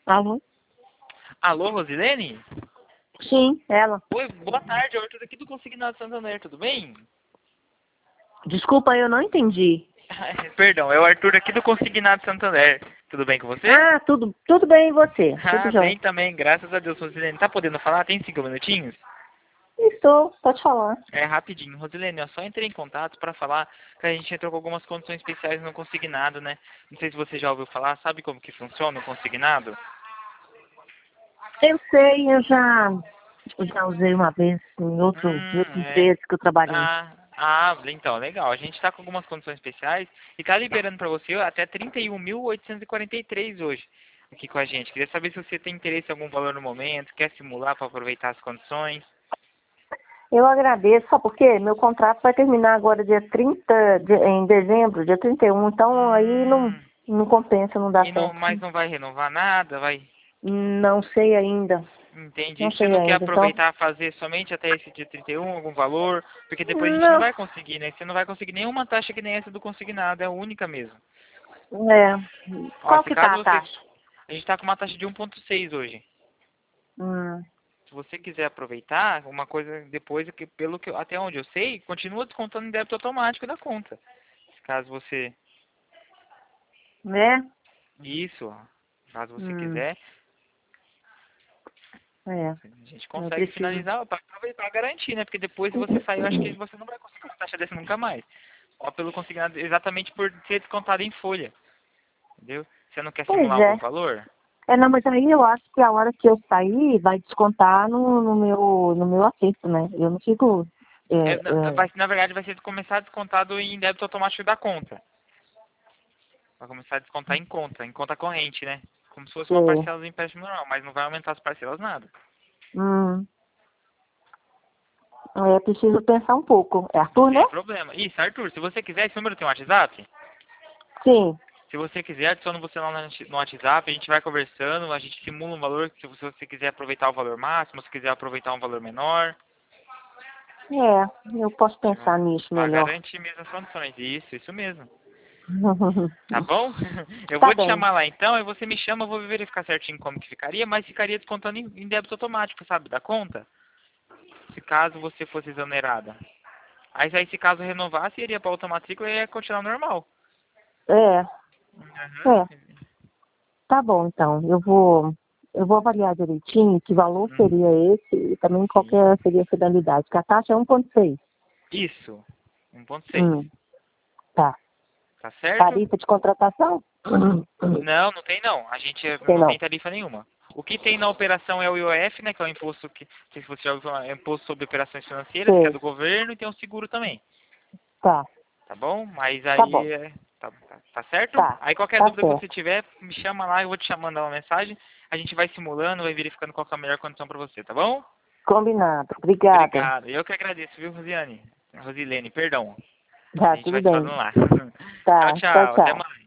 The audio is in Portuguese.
Alô? Alô, Rosilene? Sim, ela. Oi, boa tarde, é o Arthur aqui do Consignado Santander, tudo bem? Desculpa, eu não entendi. Perdão, é o Arthur aqui do Consignado Santander, tudo bem com você? Ah, tudo bem e você? Tudo Ah, jóia. bem também, graças a Deus, Rosilene. Tá podendo falar? Tem 5 minutinhos? Estou, pode falar. É rapidinho. Rosilene, eu só entrei em contato para falar que a gente entrou com algumas condições especiais no consignado, né? Não sei se você já ouviu falar, sabe como que funciona o consignado? Eu sei, eu já usei uma vez em outra É. empresa que eu trabalhei. Então, legal. A gente está com algumas condições especiais e tá liberando para você até 31.843 hoje aqui com a gente. Queria saber se você tem interesse em algum valor no momento, quer simular para aproveitar as condições. Eu agradeço, sabe por quê? Meu contrato vai terminar agora dia 30, em dezembro, dia 31, então aí Hum, não compensa, não dá e não, certo. mas não vai renovar nada, vai. Não sei ainda, Entendi. não Você sei não quer ainda, então... aproveitar fazer somente até esse dia 31 algum valor? Porque depois a gente não Não, vai conseguir, né? Você não vai conseguir nenhuma taxa que nem essa do consignado, é a única mesmo. é... Ó, Qual se que tá caso a você... taxa? A gente está com uma taxa de 1,6 hoje. Hum, Se você quiser aproveitar, uma coisa depois, é que pelo que até onde eu sei, continua descontando em débito automático da conta. Se caso você... né? Isso, ó. Caso você Hum, quiser, é, a gente eu consegue preciso... finalizar para garantir, né? Porque depois se você sair, eu acho que você não vai conseguir uma taxa dessa nunca mais. Ó, pelo consignado, exatamente por ser descontado em folha. Entendeu? Você não quer Pois simular é. algum valor? Não, mas aí eu acho que a hora que eu sair vai descontar no meu acerto, né? Eu não fico... Na verdade, vai ser começar descontado em débito automático da conta. Vai começar a descontar em conta corrente, né? Como se fosse uma é, parcela do empréstimo normal, mas não vai aumentar as parcelas nada. hum, preciso pensar um pouco. É Não Arthur, né? tem problema. Isso, Arthur, se você quiser, esse número tem um WhatsApp? Sim, Se você quiser, adiciona você lá no WhatsApp, a gente vai conversando, a gente simula um valor, se você quiser aproveitar o valor máximo, se quiser aproveitar um valor menor, eu posso pensar nisso para melhor. garantir mesmo as condições. Isso mesmo. Tá bom? Eu Tá vou te bem. chamar lá então, e você me chama, eu vou verificar certinho como que ficaria, mas ficaria descontando em débito automático, sabe, da conta, se caso você fosse exonerada. Aí se caso renovasse, iria para outra matrícula e ia continuar normal. É, Uhum. é, tá bom então. Eu vou avaliar direitinho que valor Uhum. seria esse e também qual que Sim. seria a finalidade. Que a taxa é 1,6. Isso. 1,6. Hum, tá. Tá certo? Tarifa de contratação? Não, não tem não. A gente Sei não não. tem tarifa nenhuma. O que tem na operação é o IOF, né, que é o imposto que, não sei se você já ouviu falar, é o imposto sobre operações financeiras, que é Sei. do governo, e tem o seguro também. Tá. Tá bom? Mas Tá aí, bom. tá certo? Tá. Aí qualquer Tá dúvida que você certo. tiver, me chama lá, eu vou mandar uma mensagem. A gente vai simulando, vai verificando qual que é a melhor condição pra você, tá bom? Combinado. Obrigada. Obrigado. Eu que agradeço, viu, Rosilene? Rosilene, perdão. A Tá, gente tudo vai se bem. falando lá. Tchau, Tá. Tchau, tchau. Até tchau. mais.